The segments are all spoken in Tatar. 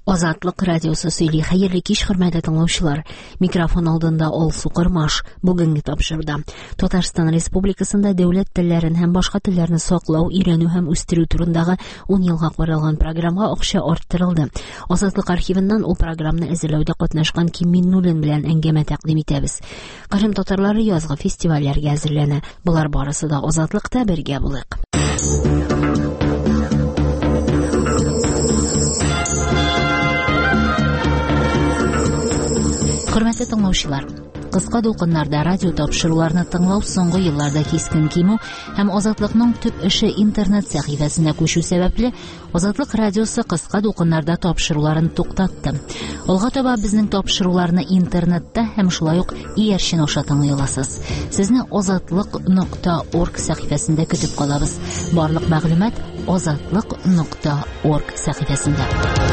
Азатлык радиосы сөйли. Хәерле кич, хөрмәтле тыңлаучылар. Микрофон алдында Алсу Кырмаш. Бүгенге тапшыруда Татарстан Республикасында дәүләт телләрен һәм башка телләрне саклау, өйрәнү һәм үстерү турындагы 10 елга каралган программага акча арттырылды. Азатлык архивыннан ул программаны әзерләүдә катнашкан Ким Миннуллин белән әңгәмә тәкъдим итәбез. Кырым татарлары язгы фестивальләргә әзерләнә. Булар барысы да Азатлыкта бергә булыйк. Хөрмәтле тыңлаучылар, кыска дулкыннарда радио тапшыруларны тыңлау соңгы елларда кискен кимү һәм Азатлыкның төп эше интернет сәхифәсенә күчү сәбәпле Азатлык радиосы кыска дулкыннарда тапшыруларын туктатты. Алга таба безнең тапшыруларны интернетта һәм шулай ук иярчен аша тыңлый аласыз. Сезне azatlык.org сәхифәсендә көтеп калабыз. Барлык мәгълүмат azatlык.org сәхифәсендә.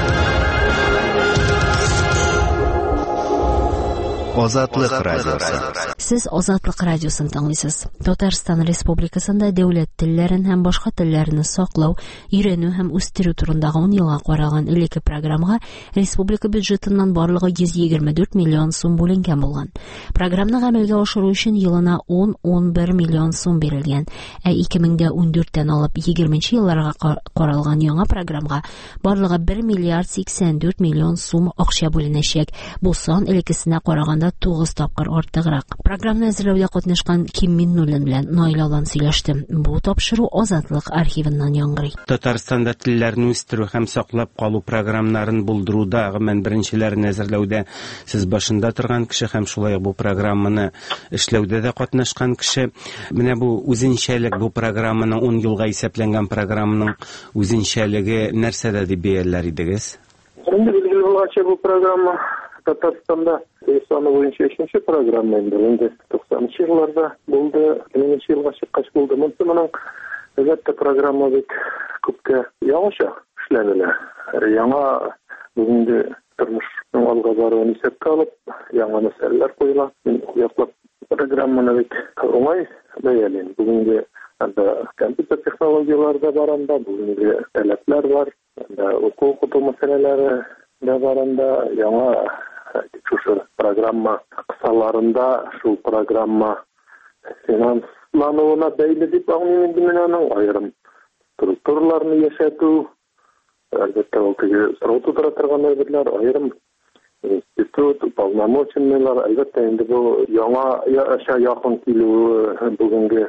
Азатлык радиосы. Сез Азатлык радиосын тыңлыйсыз. Татарстан Республикасында дәүләт телләрен һәм башка телләрне саклау, өйрәнү һәм үстерү турындагы 10 елга каралган элекке программага республика бюджетыннан барлыгы 124 миллион сум бүленгән булган. Программаны гамәлгә ашыру өчен елына 10-11 миллион сум бирелгән. 2014тән алып 20 елларга каралган яңа программага барлыгы 1 миллиард 84 миллион сум акча бүленәчәк. Бу сан элеккесенә караганда 9 тапкыр артыграк. Программаны әзерләүдә катнашкан Ким Миннуллин белән Наилалан сөйләштем. Бу тапшыру Азатлык архивыннан яңгырый. Татарстанда телләрне үстерү һәм саклап калу программаларын булдыруда гомумән беренчеләрне әзерләүдә сез башында торган кеше һәм шулай бу программаны эшләүдә дә катнашкан кеше. Менә бу үзенчәлек, бу программаның 10 елга исәпләнгән программаның үзенчәлеге нәрсәдә дип бәяләр идегез? Бу программа Татарстанда саны буенча 3-нче программа инде 90-нчы елларда булды, 2000 елга чыккач булды. Моның әлбәттә программа бик күпкә яңаша эшләнелә. Яңа бүгенге тормышның алга баруын исәпкә алып, яңа мәсьәләләр куела. Яклап программаны бик уңай бәялим. Бүгенге компьютер технологияларда баранда бүгенге таләпләр бар. Укыту мәсьәләләре дә баранда яңа шушы программа кысаларында шул программа финанслануына бәйле дип аңлыйм инде мен аның аерым структураларны яшәтү, әлбәттә ул сорау тудыра торган әйберләр, аерым институт, уполномоченныйлар, әлбәттә инде бу яңа яша якын килү бүгенге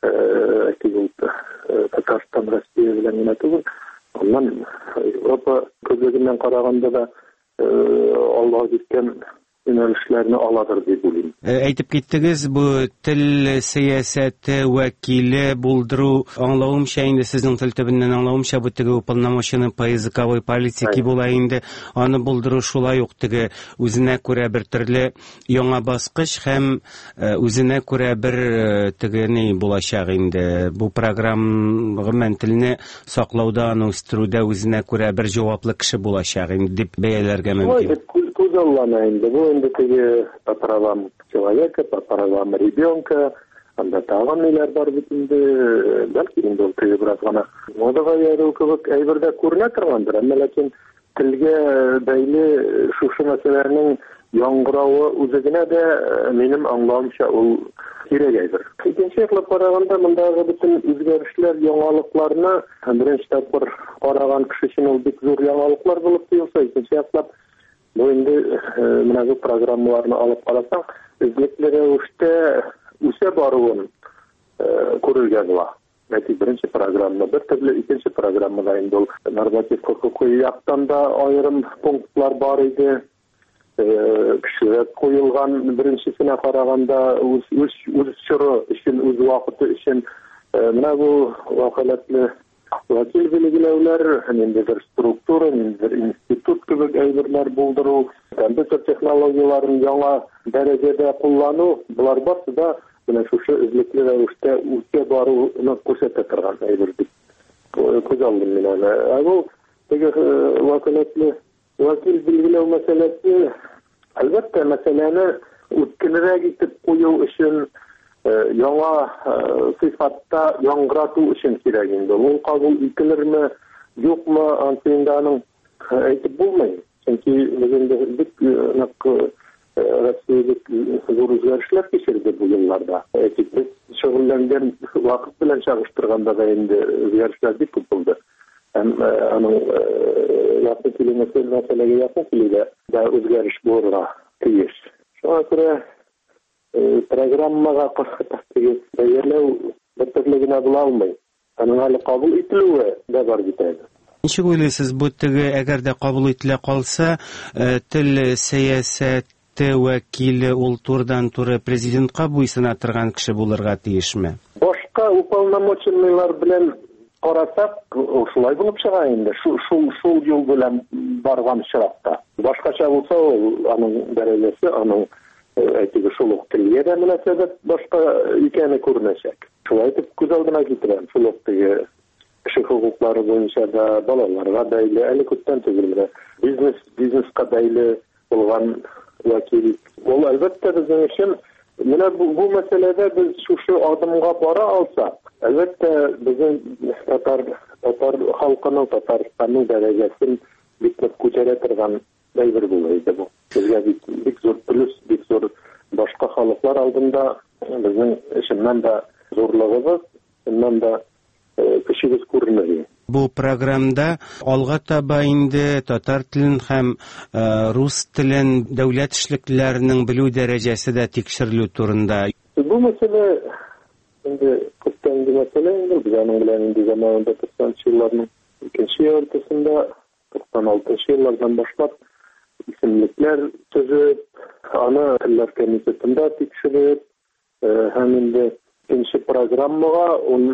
Татарстан Россия белән генә түгел, оннан Европа күзлегеннән караганда да алга киткән юнәлешләрне аладыр дип уйлыйм. Әйтеп киттегез, бу тел сәясәте вәкиле булдыру, аңлавымча инде сезнең тел төбеннән аңлавымча бу теге уполномоченный по языковой политике була инде, аны булдыру шулай ук теге үзенә күрә бер төрле яңа баскыч һәм үзенә күрә бер теге ни булачак инде. Бу программа гомумән телне саклауда, аны үстерүдә үзенә күрә бер җаваплы кеше булачак инде дип бәяләргә мөмкин. По правам человека, по правам ребенка, анда тагын ниләр бар бит инде, бәлки инде ул теге бераз гына модага яру кебек әйбердә күренә торгандыр, әмма ләкин телгә бәйле шушы мәсьәләләрнең яңгыравы үзе генә дә минем аңлавымча ул кирәк әйбер. Икенче яклап караганда мондагы бөтен үзгәрешләр, яңалыкларны беренче тапкыр караган кеше өчен ул бик зур яңалыклар булып тоелса, икенче яклап бу инде менә бу программаларны алып карасаң, үзлекле рәвештә үсә баруын күрергә була. Ләкин беренче программа бер төрле, икенче программада инде ул норматив хокукый яктан да аерым пунктлар бар иде. Кешеләр куелган беренчесенә караганда үз чоры өчен, үз вакыты өчен менә бу вакытлы вакил билгеләүләр, инде бер структура, инде бер институт кебек әйберләр булдыру, компьютер технологияларын яңа дәрәҗәдә куллану, булар барсы да менә шушы үзлекле рәвештә үсә баруны күрсәтә торган әйбер дип күз алдым мин аны. Бу теге вакил билгеләү мәсьәләсе, әлбәттә мәсьәләне үткенрәк итеп кую өчен яңа сыйфатта яңгырату өчен кирәк инде. Ул кабул ителерме, юкмы, антында аның әйтеп булмый. Чөнки бүгенге бик Россиядә зур үзгәрешләр кичерде бу елларда. Без шөгыльләнгән вакыт белән чагыштырганда да инде үзгәрешләр бик күп булды. Һәм аның якын килмәсә мәсьәләгә якын килүдә дә үзгәреш булырга тиеш. Шуңа күрә программага катнашырга тәйярләү бертөрлегенә була алмый. Аның әле кабул ителүе дә бар бит әле. Ничек уйлыйсыз, бу әгәр дә кабул ителә калса, тел сәясәте вәкиле ул турыдан-туры президентка буйсына торган кеше булырга тиешме? Башка уполномоченныйлар белән карасак, шулай булып чыга инде. Шул юл белән барган чиракта. Башкача булса, аның дәрәҗәсе, аның әйтеге шул ук телгә дә мөнәсәбәт башка икәне күренәчәк. Шулай итеп күз алдына китерәм. Шул ук теге кеше хукуклары буенча да балаларга бәйле, әле күптән түгел бизнеска бәйле булган вәкил. Ул әлбәттә безнең өчен менә бу мәсьәләдә без шушы адымга бара алсак, әлбәттә безнең татар халкының, Татарстанның дәрәҗәсен бик күтәрә торган бер булыр иде бу. Безгә бик зур плюс, бик зур башка халыклар алдында безнең эшеннән дә зурлыгыбыз, шуннан да кешебез күренер. Бу программда алга таба инде татар телен һәм рус телен дәүләт эшлекләренең белү дәрәҗәсе дә тикшерелү турында. Бу мәсьәлә инде күптәнге мәсьәлә инде. Без аның белән инде заманында 90 елларның икенче яртысында, 96 еллардан башлап исемлекләр төзеп, аны телләр комитетында тикшереп, һәм инде икенче программага,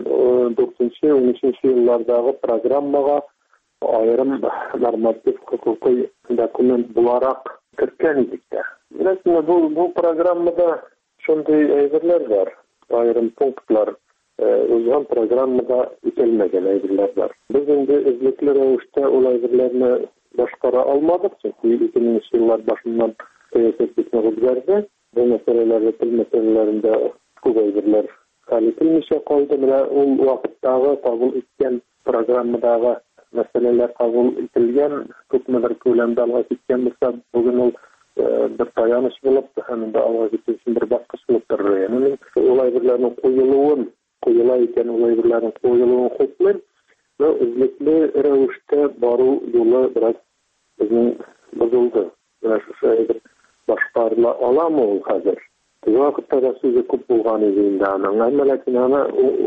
9-13 еллардагы программага айрым норматив хукукый документ буларак кергән идек тә. Менә бу программада шундый әйберләр бар, айрым пунктлар узган программада үтәлмәгән әйберләр бар. Без инде эзлекле рәвештә ул әйберләрне башкара алмадык, чөнки 2000 еллар башыннан сәясәт үзгәрде. Бу мәсьәләләрдә, тел мәсьәләләрендә күп әйберләр хәл ителмичә калды. Менә ул вакыттагы кабул иткән программадагы мәсьәләләр кабул ителгән, күпмедер күләмдә алга киткән булса, бүген ул бер таяныч булып, һәм дә алга китү өчен бер баскыч булып торыр. Ягъни ул әйберләрнең куела икән, ул әйберләрнең куелуын хуплыйм. Үзлекле рәвештә бару юлы бераз безнең бозылды. Менә шушы әйбер башкарыла аламы ул хәзер? Теге вакытта да сүзе күп булган иде инде аның. Әмма ләкин аны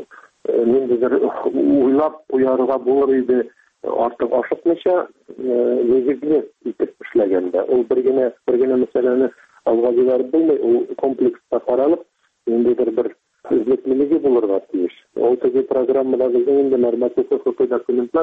ниндидер уйлап куярга булыр иде, артык ашыкмыйча нигезле итеп эшләгәндә. Ул бер генә мәсьәләне алга җибәреп булмый, ул комплекста каралып, ниндидер бер үзлеклелеге булырга тиеш. Ул теге программада безнең инде норматив хукукый документлар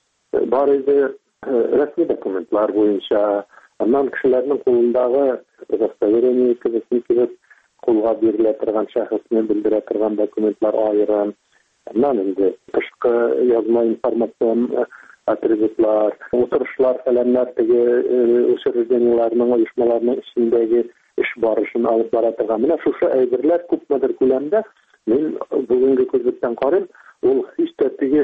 бар иде, рәсми документлар буенча, аннан кешеләрнең кулындагы удостоверение кебек кулга бирелә торган шәхесне белдерә торган документлар аерым. Аннан инде тышкы язма информацион атрибутлар, утырышлар фәләннәр теге учреждениеләрнең, оешмаларның эчендәге эш барышын алып бара торган. Менә шушы әйберләр күпмедер күләмдә мин бүгенге күзлектән карыйм, ул һич тә теге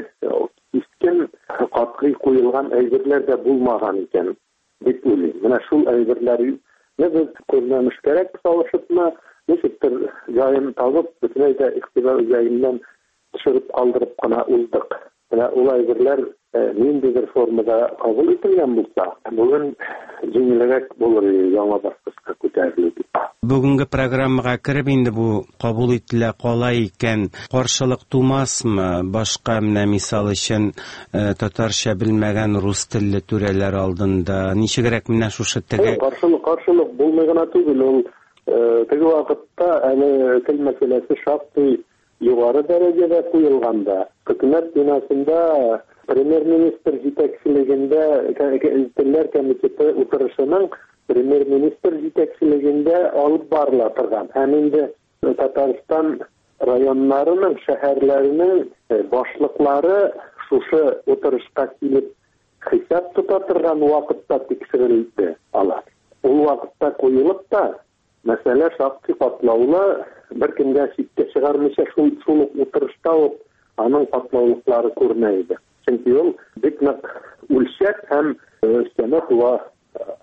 искән катгый куелган әйберләр дә булмаган икән дип уйлыйм. Менә шул әйберләрне без күрмәмеш кирәк, салышыпмы, ничектер җаен табып, бөтенләй дә игътибар үзәгеннән төшереп калдырып кына уздык. Менә ул әйберләр ниндидер формада кабул ителгән булса, бүген җиңелрәк булыр, яңа баскычка күтәрелү. Бүгенге программага кереп инде бу кабул ителә кала икән, каршылык тумасмы? Башка менә мисал өчен татарча белмәгән рус телле түрәләр алдында ничегрәк менә шушы теге каршылык булмый гына түгел, ул теге вакытта әле тел мәсьәләсе шактый югары дәрәҗәдә куелганда, хөкүмәт бинасында премьер-министр җитәкчелегендә, Телләр комитеты утырышының премьер-министр җитәкчелегендә алып барыла торган. Һәм инде Татарстан районнарының, шәһәрләренең башлыклары шушы утырышка килеп хисап тота торган вакытта тикшерелде алар. Ул вакытта куелып та, мәсьәлә шактый катлаулы, беркемгә читкә чыгармыйча шул утырышта ук аның катлаулыклары күренә иде. Чөнки ул бик нык үлчәк һәм өстәмә туа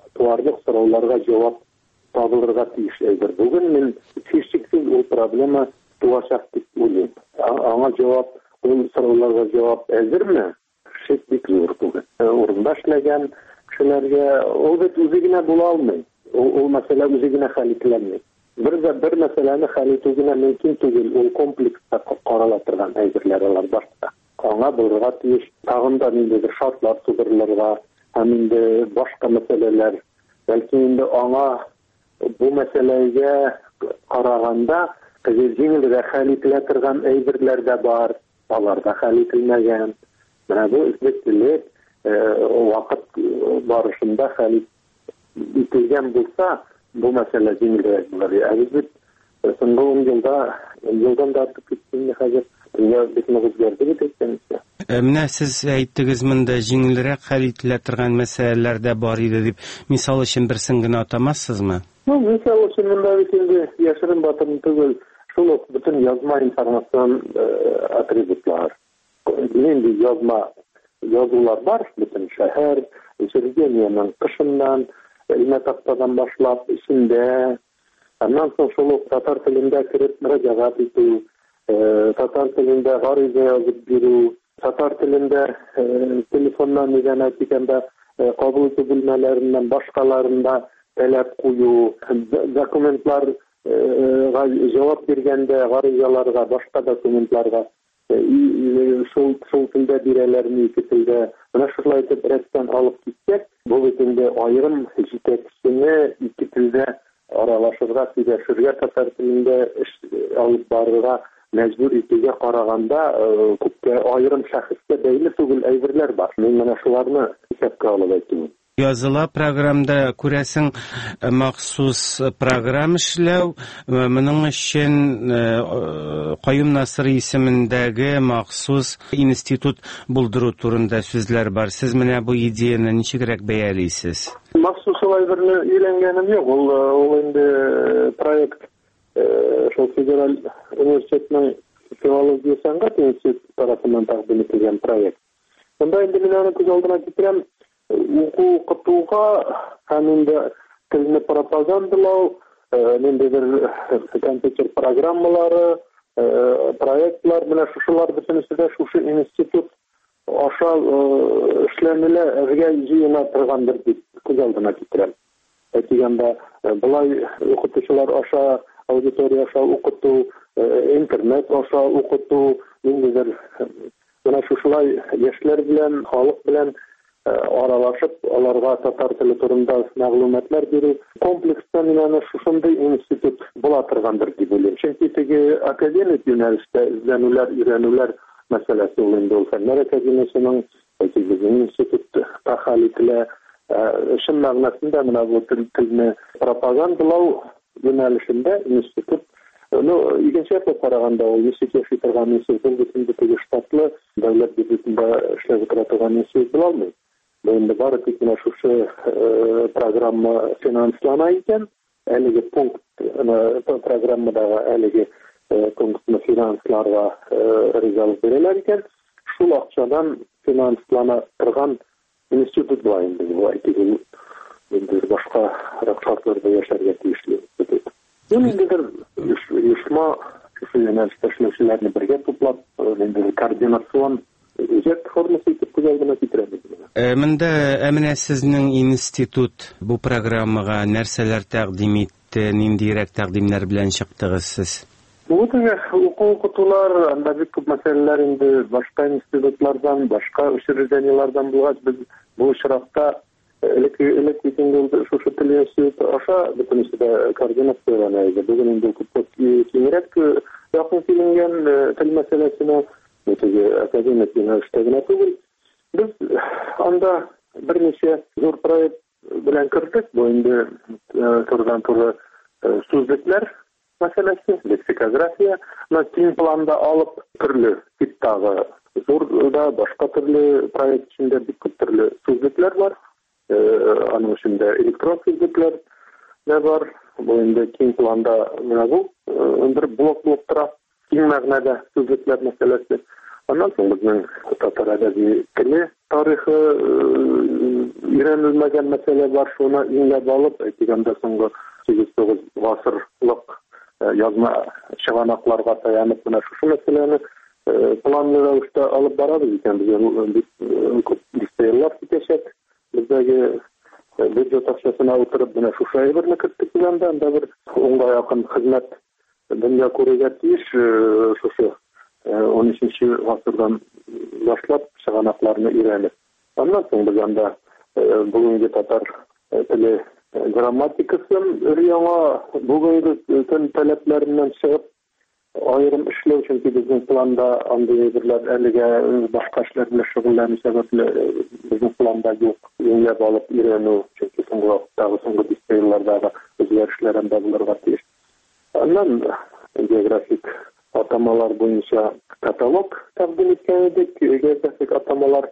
сорауларга җавап табылырга тиеш әйбер. Бүген мин һичшиксез ул проблема туачак дип уйлыйм. Аңа җавап, ул сорауларга җавап әзерме? Шик бик зур бүген. Урында эшләгән кешеләргә ул бит үзе генә була алмый. Ул мәсьәлә үзе генә хәл ителми. Бер мәсьәләне хәл итү генә мөмкин түгел. Ул комплекста карала торган әйберләр алар барса. Аңа булырга тиеш тагын да ниндидер шартлар тудырылырга, һәм инде башка мәсьәләләр. Бәлки инде аңа бу мәсьәләгә караганда җиңелрәк хәл ителә торган әйберләр дә бар. Алар да хәл ителмәгән. Менә бу үзбәклек вакыт барышында хәл ителгән булса, бу мәсьәлә җиңелрәк булыр. Әлбәттә, соңгы елдан да артып киткән хәзер дөнья бик нык үзгәрде бит әйткәнчә. Менә сез әйттегез, монда җиңелрәк хәл ителә торган мәсьәләләр дә бар иде дип. Мисал өчен берсен генә атамассызмы? Мисал өчен монда бит инде яшерен батырын түгел, шул ук бөтен язма информацион атрибутлар. Инде язулар бар, бөтен шәһәр, учреждениянең кышыннан, илмә тактадан башлап, исендә. Аннан соң шул ук татар телендә кирип мөрәҗәгать итү, татар телендә гариза язып бирү, татар телендә телефоннан нигән әйтгәндә кабул итү бүлмәләреннән башкаларында таләп кую, документларга җавап биргәндә гаризаларга, башка документларга шул телдә бирәләрме ике телдә. Менә шулай итеп рәттән алып китсәк, бу бит инде аерым җитәкчене ике телдә аралашырга, сөйләшергә, татар телендә алып барырга мәҗбүр итүгә караганда күпкә аерым шәхескә бәйле түгел әйберләр бар. Мин менә шуларны исәпкә алып әйтәм. Языла программада күрәсең махсус программа эшләү, моның өчен Каюм Насыр исемендәге махсус институт булдыру турында сүзләр бар. Сез менә бу идеяны ничегрәк бәялисез? Махсус алайберне өйрәнгәнем юк. Ул инде проект шул федераль университетның филология сәнгать институты тарафыннан тәкъдим ителгән проект. Монда инде мин аны күз алдына китерәм. Укытуга һәм инде телне пропагандалау, ниндидер компьютер программалары, проектлар, менә шулар бөтенесе дә шушы институт аша эшләнеләргә җыена торгандыр дип күз алдына китерәм. Әйтгәндә, булай укытучылар аша, аудитория аша укыту, интернет аша укыту, ниндидер менә шулай яшьләр белән, халык белән аралашып, аларга татар теле турында мәгълүматлар бирү комплекста менә шушындый институт була торгандыр дип уйлыйм. Чөнки теге академик юнәлештә эзләнүләр, өйрәнүләр мәсьәләсе ул инде ул фәннәр академиясенең институты хәл ителә. Шул мәгънәсендә менә бу телне пропагандалау юнәлешендә институт икенче яктан караганда ул яши торган институт бөтенләй теге штатлы дәүләт бюджетында эшләп тора торган институт була алмый. Бу бары тик менә шушы программа финанслана икән, әлеге пункт программадагы әлеге пунктны финансларга ризалык бирәләр икән, шул акчадан финанслана торган институт була инде. Бу әйтелгән инде башка шартларда яшәргә тиешле институт. Ниндидер оешма шушы юнәлештә эшләүчеләрне бергә туплап, инде координацион үҗәт формасы итеп күз алдына китерәбез. Монда менә сезнең институт бу программага нәрсәләр тәкъдим итте, ниндирәк тәкъдимнәр белән чыктыгыз сез? Бу теге укытулар, анда бик күп мәсьәләләр инде башка институтлардан, башка учреждениялардан булгач, без бу очракта элек итенде шушы тел институты аша бөтенесе дә координациялана иде. Бүген инде күп киңрәк якын килгән тел мәсьәләсенә теге академик юнәлештә генә түгел. Без анда берничә зур проект белән кертик. Бу инде турыдан-туры сүзлекләр мәсьәләсе, лексикография, киң планда алып төрле типтагы зур да башка төрле проект içinde бик күп төрле сүзлекләр бар. Аның içinde электрон сүзлекләр дә бар. Бу инде киң планда менә бу бер блок тора. Киң мәгънәдә сүзлекләр мәсьәләсе. Аннан соң безнең татар әдәби теле тарихы, düşünülmegen mesele var, şuna inlep alıp, aytganda soňgu 8-9 gasyrlyk yazma şyganaklarga tayanıp mına şu meseleni planlı ravuşda alıp barabız eken biz listeýler geçet. Bizdeki büdjet akçasyna oturup mına şu şaýbyny kirtdik bilende da bir 10-ga ýakyn hyzmat dünýä koregat iş şu 13-nji gasyrdan başlap şyganaklaryny öýrenip. Ondan soň biz anda bugünkü tatar tili grammatikasy ýa bugünkü tön taleplerinden çygyp aýrym işlew üçin bizning planda anday birler elge başga işler bilen şugullanýan sebäple bizning planda ýok. Ýöňe balyp öýrenүү çünki soňgu disiplinlarda özgerişler hem bularga tiýiş. Ondan geografik atamalar boýunça katalog takdim etkendik. Geografik atamalar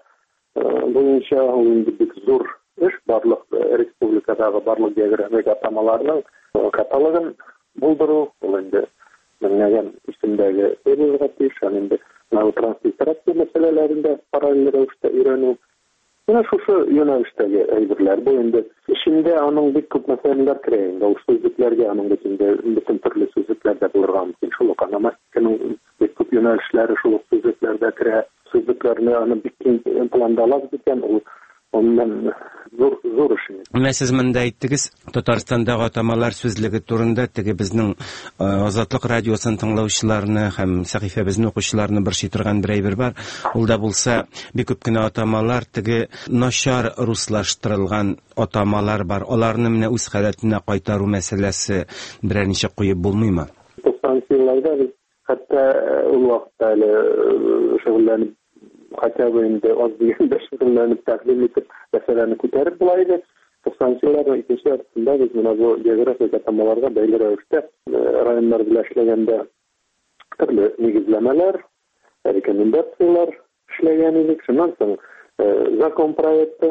boýunça bir zor iş barlyk respublikadagy barlyk geografik atamalaryň katalogyn bulduruu. Ol endi nägen isimdägi eýleýär tiýiş, indi transliterasiýa meselelerinde paralel ravuşda öýrenүү. Ýa şu ýönelişdägi eýberler bu endi işinde anyň bir köp meseleler kirýär. Ol sözlüklerge anyň içinde bütün türlü sözlüklerde bulurgan mümkin. Şol gramatikanyň bir köp ýönelişleri şol sözlüklerde kirýär. Sözlüklerini anyň bir planda alap eken ondan zor iş. Siz mende aýtdygyz, Tatarstandagy atamalar sözlügi turunda tigi bizning Azatlyk radiosyny tinlawçylaryny hem sahyfabymyzni okuwçylaryny bir şeýtirgen bir eýber bar. Ol da bolsa bir köp gene atamalar tigi naşar ruslaşdyrylgan atamalar bar. Olaryny mene öz halatine gaýtaruu meselesi birer niçe goýup bolmaýmy? 90-njy ýyllarda biz hatda ol wagtda şugullanıp hatta endi az degende şugullanıp takdim etip meseleni ko'tarib bulaydy. 90-njy ýyllarda ikinji ýartymda biz mena bu geografik atamalarga beýle ravuşda raýonlar bilen işlegende türlü negizlemeler, rekomendatsiýalar işlegen edik. Şondan soň zakon proýekti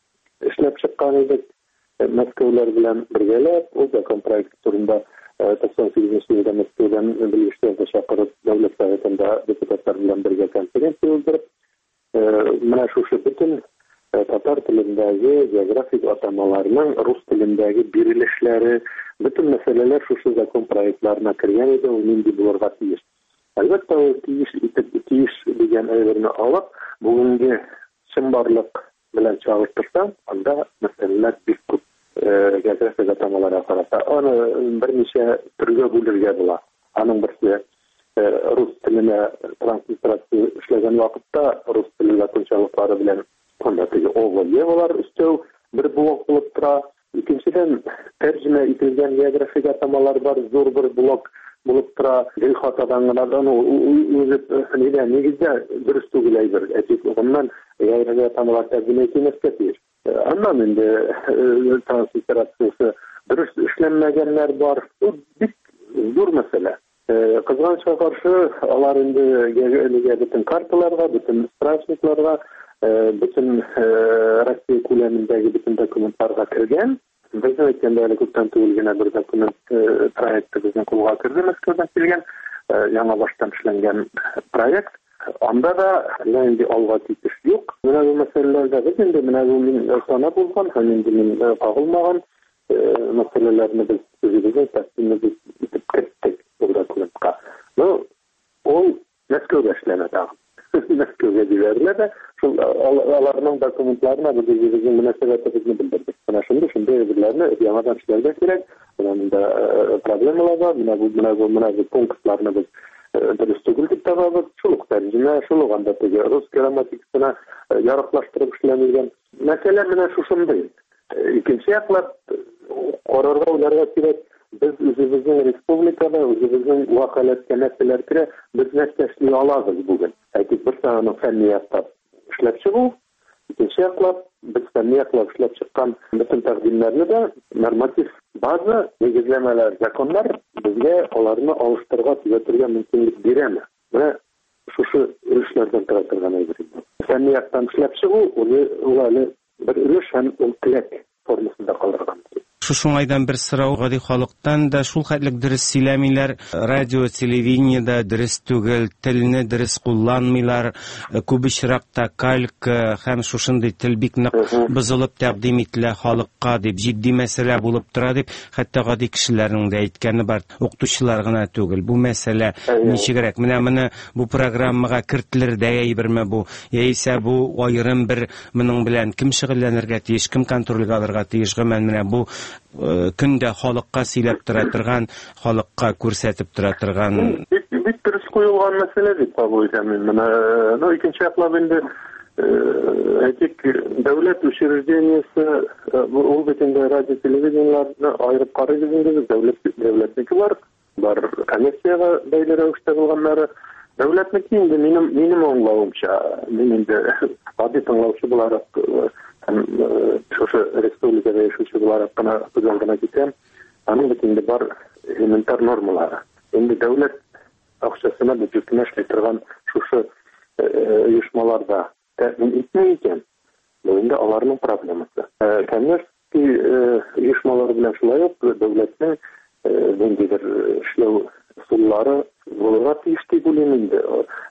işlep çykkan edik. Moskowlar bilen birgelep o zakon proýekti turunda 98-nji ýylda Moskowdan bilgislerdi çakyryp döwlet soýetinde deputatlar bilen birge konferensiýa öldürüp mena şu bütün tatar tilindägi geografik atamalarynyň rus tilindägi birilişleri, bütün meseleler şu zakon proýektlaryna kirýän edi, ol indi bularga tiýiş. Albatta o tiýiş diýen öýlerini alıp, bugünkü çymbarlyk bilen çagyrtyrsam, anda meseleler bir köp geografik atamalara karata. Onu bir niçe türge bölürge bolar. Anyň birisi rus tiline transliterasiýa işlegen wagtda rus tili ýatynçalyklary bilen kontakty olar üstöw bir blok bolup tura. İkinciden terjime etilgen geografik atamalar var, zor bir blok bolup tura. Dil hatadan gana özü negizde dürüst tugulaýdyr. Ondan geografik atamalar terjime etilmesge tiýir. Andan indi transliterasiýasy dürüst işlenmegenler var. Bu bir zor mesele. Kızgançka karşı alar indi bütün kartalarga, bütün spravçniklarga, bütün Rossiya kolemindägi bütün dokumentlarga kirgen. Biz aytganda köpden tugulgana bir dokument proýekti bizning kolga kirdi, Moskowdan kelgen, ýa baştan işlengen proýekt. Anda da endi alga tiýiş ýok. Mena bu meselelerde biz endi mena bu sana bolgan, hem endi gagylmagan meselelerni biz özübizde tasdimle etip kirdik bu dokumentka. Ol Moskowda işlenedi. Moskowga diýerler de şol alarynyň dokumentlaryna bizim münasebetimizni bildirdik. Mana şunday birlerini ýa-da işlerge kerek. Onda problemalar var. Mena bu punktlaryny biz dürüst tuguldyk taýyp, şoluk terjime, şoluk anda rus grammatikasyna ýaraklaşdyryp işlenilgen. Mesele mena şuşunday. İkinci ýaklap kararga ularga kerek. Biz özümüzün respublikada, özümüzün wakalatga näselerge biz näsleşli alabız bugün. Aýtyp bir sanaň fenniýatda işlep çygyp, ikinji ýaklap biz fenniýatla işlep çykkan bütün takdimlerini de normativ baza negizlemeler, zakonlar bizge olaryny alıştyrga türgen mümkinlik beremi. Ve şu ürüşlerden tartılgan aýdyr. Fenniýatdan işlep çygyp, ol bir ürüş hem ol tilek formasında kaldırgan. Шушуңайдан бер сорау гади халыктан да шул хәтлек дөрес сөйләмиләр, радио, телевидениедә дөрес түгел, телне дөрес кулланмыйлар, күп очракта кальк һәм шушындый тел бик нык бозылып тәкъдим ителә халыкка дип, җитди мәсьәлә булып тора дип, хәтта гади кешеләрнең дә әйткәне бар, укытучылар гына түгел. Бу мәсьәлә ничегрәк? Менә бу программага кертелер дә әйберме бу? Яисә бу аерым бер моның белән кем шөгыльләнергә тиеш, кем контрольгә алырга тиеш? Менә бу көндә халыкка сөйләп тора торган, халыкка күрсәтеп тора торган бик дөрес куелган мәсьәлә дип кабул итәм мин. Менә икенче яклап инде әйтик, дәүләт учреждениесе, ул бит инде радио, телевидениеларны айырып карыйбыз инде, дәүләтнеке бар комиссияга бәйле рәвештә булганнары. Дәүләтнеке инде минем аңлавымча, мин инде гади тыңлаучы буларак шушы республикада яшәүче буларак кына күзалдына китәм. Аның бит инде бар элементар нормалары. Инде дәүләт акчасына бюджетына эшләй торган шушы оешмаларда тәэмин итмәй икән. Бу инде аларның проблемасы. Конечно, оешмалар белән шулай ук дәүләтнең ниндидер эшләү усуллары булырга тиеш дип уйлыйм инде.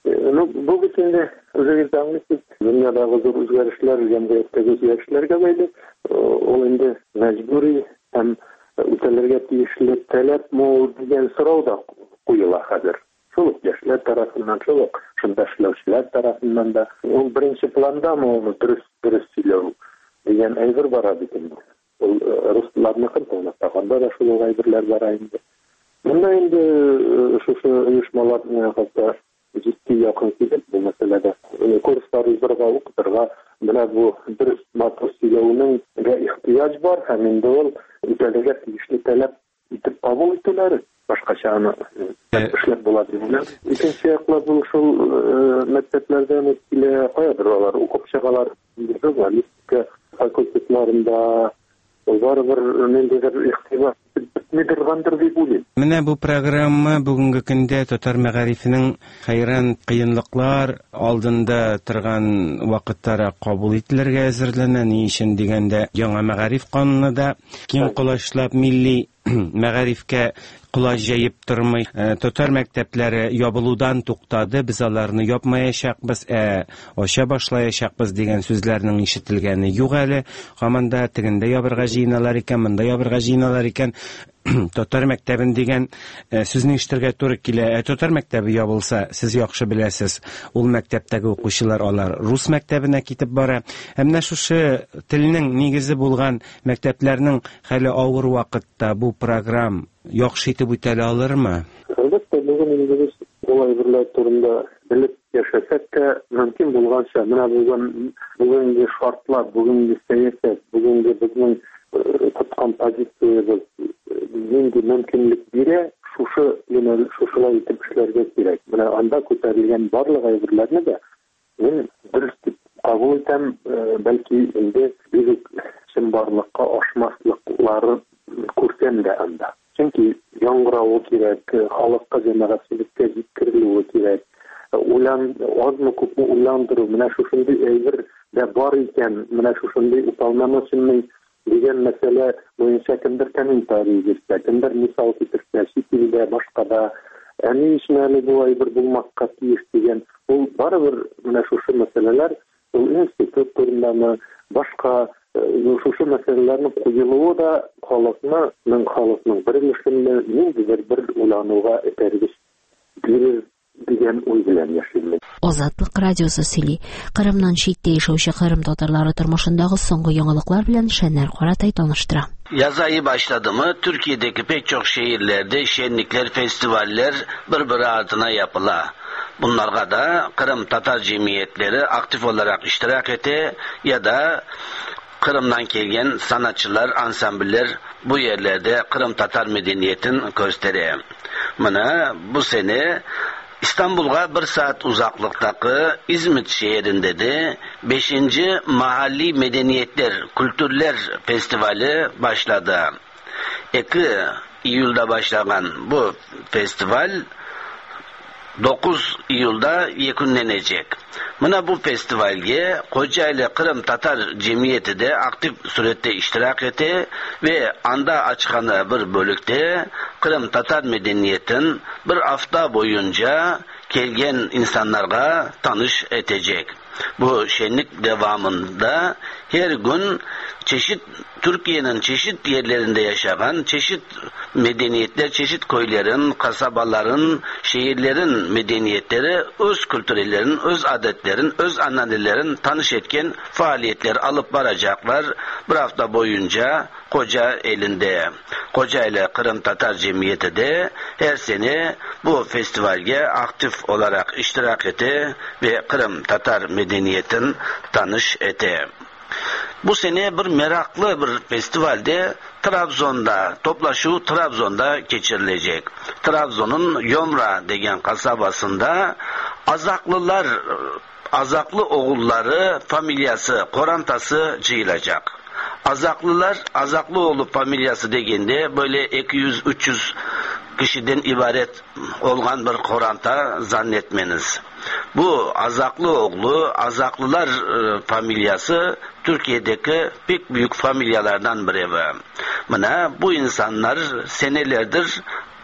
Бу бит инде үзегез дә аңлыйсыз, дөньядагы зур үзгәрешләр, җәмгыятьтәге үзгәрешләргә бәйле, ул инде мәҗбүри һәм үтәлергә тиешле таләпме дигән сорау да куела хәзер. Шул яшьләр тарафыннан, шул шунда эшләүчеләр тарафыннан да ул беренче пландамы ул дөрес сөйләү дигән әйбер бара бит инде. Ул русларны кыртыгында да шул әйберләр бара инде. Монда инде шушы оешмаларның хәтта җитди якын килеп бу мәсьәләдә курслар узарга, укытырга, менә бу дөрес матур сөйләүнең ихтыяҗ бар һәм инде ул үтәлергә тиешле таләп итеп кабул итүләре башкача аны эшләп була дип уйлыйм. Икенче яклап бу шул мәктәпләрдән килә каядыр алар укып чыгалар, журналистика факультетларында барыбер ниндидер ихтибар итмидергандыр дип уйлыйм. Менә бу программа бүгенге көндә татар мәгарифенең хәйран кыенлыклар алдында торган вакыттара кабул ителергә әзерләнә. Ни өчен дигәндә, яңа мәгариф канунында киң колачлап милли мәгарифкә кулай җәеп тормый. Татар мәктәпләре ябылудан туктады, без аларны япмаячакбыз, ача башлаячакбыз дигән сүзләрнең ишетелгәне юк әле. Һаманда тегендә ябырга җыеналар икән, монда ябырга җыеналар икән. Татар мәктәбен дигән сүзне ишетергә туры килә. Татар мәктәбе ябылса, сез яхшы беләсез, ул мәктәптәге укучылар алар рус мәктәбенә китеп бара. Менә шушы телнең нигезе булган мәктәпләрнең хәле авыр вакытта бу программа яхшы итеп үтә алырмы? Әлбәттә, бүген инде ул әйберләр турында белеп яшәсәк тә, мөмкин булганча, менә бүгенге шартлар, бүгенге сәясәт, бүгенге безнең тоткан позициябыз нинди мөмкинлек бирә, шушылай итеп эшләргә кирәк. Менә анда күтәрелгән барлык әйберләрне дә мин дөрес дип кабул итәм, бәлки инде бик чынбарлыкка ашмаслыклары күрсәм дә анда. Чөнки яңгырауы кирәк, халыкка җәмәгатьчелеккә җиткерелүе кирәк. Азмы күпме уйландыру, менә шушындый әйбер дә бар икән, менә шушындый уполномоченный дигән мәсьәлә буенча кемдер комментарий бирсә, кемдер мисал китерсә, чит илдә, башкада, ни өчен әле бу әйбер булмаска тиеш дигән, ул барыбер менә шушы мәсьәләләр, ул институт турындамы, башка шушы мәсьәләләрнең куелуы да халыкның берлешенә ниндидер бер уйлануга этәргеч бирер дигән уй белән яшим. Азатлык радиосы сөйли. Кырымнан читтә яшәүче кырым татарлары тормышындагы соңгы яңалыклар белән Шәннәр Каратай таныштыра. Yaz ayı başladı mı Türkiye'deki pek çok şehirlerde şenlikler, festivaller birbiri ardına yapıla. Bunlarga da Kırım Tatar cemiyetleri aktif olarak iştirak ete ya da Kırım'dan gelgen sanatçılar, ansambller bu yerlerde Kırım Tatar medeniyetin gösteriyor. Buna bu sene İstanbul'a 1 saat uzaklıktaki İzmit şehrinde de 5. Mahalli Medeniyetler, Kültürler Festivali başladı. 2 Eylül'de başlayan bu festival 9 iyulda yakunlanacak. Buna bu festivalge Kocaeli Kırım Tatar Cemiyeti de aktif surette iştirak etti ve anda açkanı bir bölükte Kırım Tatar medeniyetin bir hafta boyunca kelgen insanlarga tanış edecek. Bu şenlik devamında her gün Türkiye'nin çeşit yerlerinde yaşayan çeşit medeniyetler, çeşit köylerin, kasabaların, şehirlerin medeniyetleri, öz kültürlerin, öz adetlerin, öz ananelerin tanış etken faaliyetler alıp varacaklar. Bir hafta boyunca Kocaeli Kırım Tatar Cemiyeti de her sene bu festivalge aktif olarak iştirak etti ve Kırım Tatar medeniyetin tanış etti. Bu sene bir meraklı bir festivalde Trabzon'da geçirilecek. Trabzon'un Yomra degen kasabasında Azaklı oğulları familyası, korantası cıyılacak. Azaklıoğlu familyası degende böyle 200-300 kişiden ibaret olan bir koranta zannetmeniz. Bu Azaklılar familyası Türkiye'deki pek büyük familyalardan biri. Bu insanlar senelerdir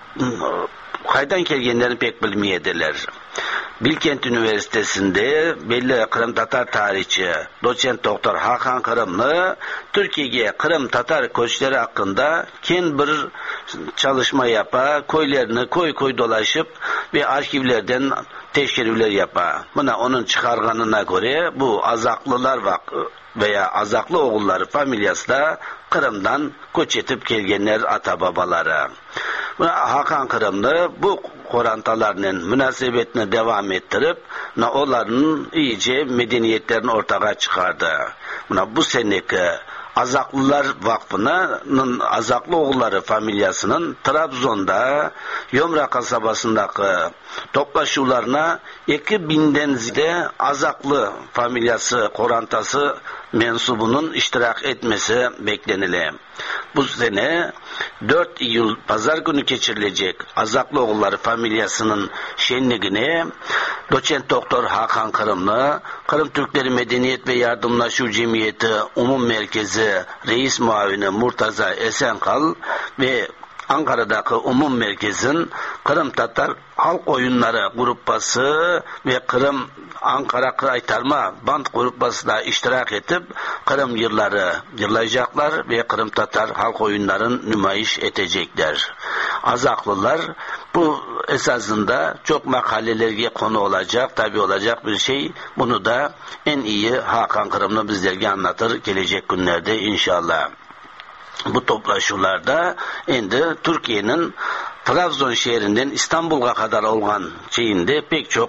kaydan kelgenlerini pek bilmeyediler. Bilkent Üniversitesi'nde belli Kırım Tatar tarihçi doçent doktor Hakan Kırımlı Türkiye'ye Kırım Tatar köçleri hakkında kendi bir çalışma köylerini koy dolaşıp ve arşivlerden teşrifler onun çıkarganına göre bu Azaklılar veya Azaklı oğulları familyası da Kırım'dan koç etip gelgenler ata-babaları. Hakan Kırımlı bu korantalarının münasebetine devam ettirip onların iyice medeniyetlerini ortaya çıkardı. Bu seneki Azaklılar Vakfı'nın Azaklı oğulları familyasının Trabzon'da Yomra kasabasındaki toplaşularına 2000'den ziyade Azaklı familyası korantası mensubunun iştirak etmesi beklenilir. Bu sene 4 Eylül pazar günü geçirilecek Azaklı oğulları familyasının şenliğine doçent doktor Hakan Kırımlı, Kırım Türkleri Medeniyet ve Yardımlaşma Cemiyeti Umum Merkezi Reis Muavini Murtaza Esenkal ve Ankara'daki Umum Merkez'in Kırım Tatar Halk Oyunları Grupası ve Kırım Ankara Kaytarma Band Grupası da iştirak edip Kırım yılları yırlayacaklar ve Kırım Tatar Halk Oyunları'nı nümayiş edecekler. Azaklılar bu esasında çok makalelerge konu olacak, tabi olacak bir şey. Bunu da en iyi Hakan Kırımlı bizlerge anlatır gelecek günlerde inşallah. Bu toplaşmalarda şimdi Türkiye'nin Trabzon şehrinden İstanbul'a kadar olan şeyinde pek çok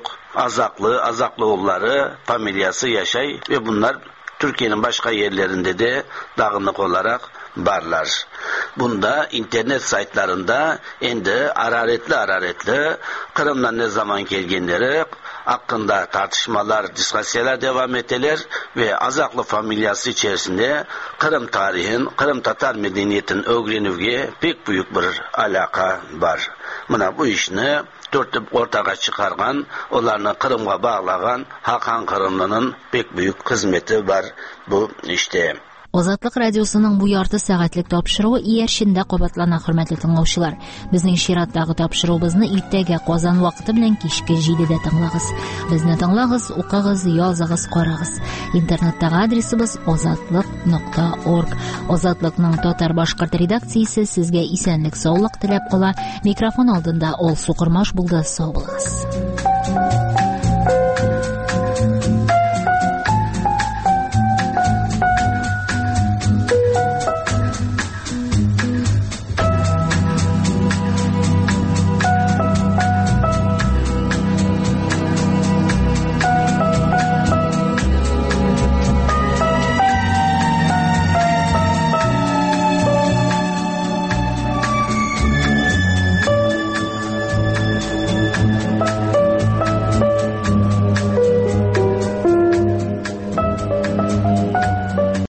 Azaklı oğulları familyası yaşay ve bunlar Türkiye'nin başka yerlerinde de dağınık olarak varlar. Bunda internet saytlarında endi araretli Kırım'dan ne zaman gelgenleri hakkında tartışmalar, diskasiyalar devam ettiler ve Azaklı familyası içerisinde Kırım tarihin, Kırım Tatar medeniyetin öğrenivge pek büyük bir alaka var. Bu işini ortaya çıkargan, onlarını Kırım'a bağlagan Hakan Kırımlı'nın pek büyük hizmeti var bu işte. Ozatlık Radiosu'nun bu yartı saatlik topşırığı iyerşinde qobatlana hürmetli tınlauçılar. Bizning şiratdagi topşırığımızı iltege Qozon vaqti bilan kechki 7'de tingлагыз. Bizni tingлагыз, o'qig'iz, yozig'iz, qorag'iz. Internetdagi adresimiz ozatliq.org. Ozatliqning Tatar boshqirt redaksiyasi sizga esenlik, sog'lik tilab qola. Mikrofon oldinda Ol Suqurmosh bo'ldi. Sog' bo'linglar.